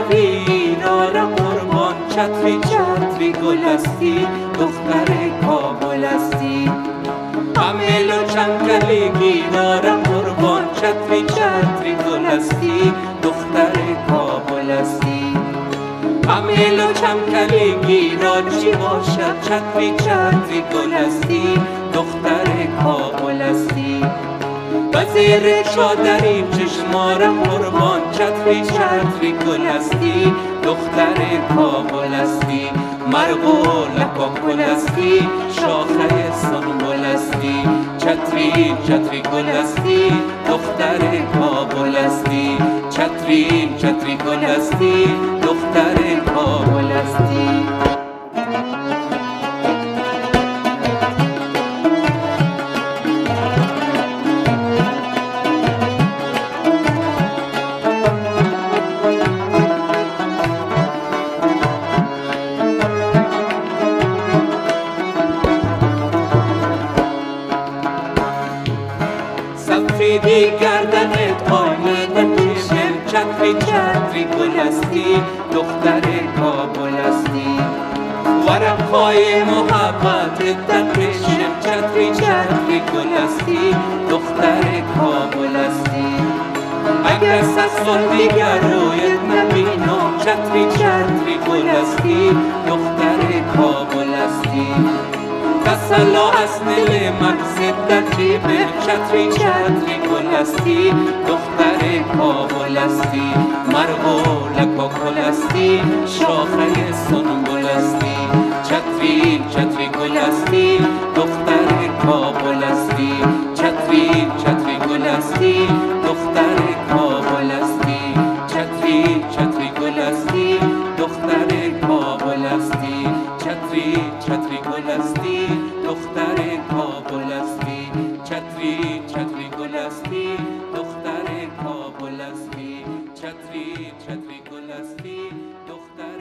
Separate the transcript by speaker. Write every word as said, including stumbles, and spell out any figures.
Speaker 1: چتری دارم قربان، چتری چتری گل هستی، دختر کابل هستی. امیل و چنگلگی دارم قربان، چتری چتری گل هستی، دختر کابل هستی. امیل و چمکلگی را چی باشد، چتری چتری گل هستی، دختر کابل هستی. وزیر چادری چشمارم قربان، چتری چتری گل هستی، دختر کابل هستی. مرغولک و گل هستی، شاخه سنبل هستی، چتری چتری گل هستی، دختر کابل هستی. چتری چتری گل هستی، دختر کابل هستی. سفیدی گردنت آینه چشم، چتری چتری گل هستی، دختر کابل هستی. ورقهای محبت در چشم، چتری چتری گل هستی، دختر کابل هستی. اگر صد سال دیگر رویت نبینم، چتری چتری گل هستی، دختر کابل هستی. تسلا از دل من در جیبم، چتری چتری گل هستی، دختر کابل هستی. مرغولک و گل هستی، شاخه سنبل هستی، چتری چتری گل هستی، دختر کابل هستی. چتری چتری گل هستی، دختر کابل هستی. چتری چتری گل هستی، دختر کابل هستی. چتری چتری گل هستی، دختر کابل هستی. چتری چتری گل هستی، دختر کابل هستی. چتری چتری گل هستی، دختر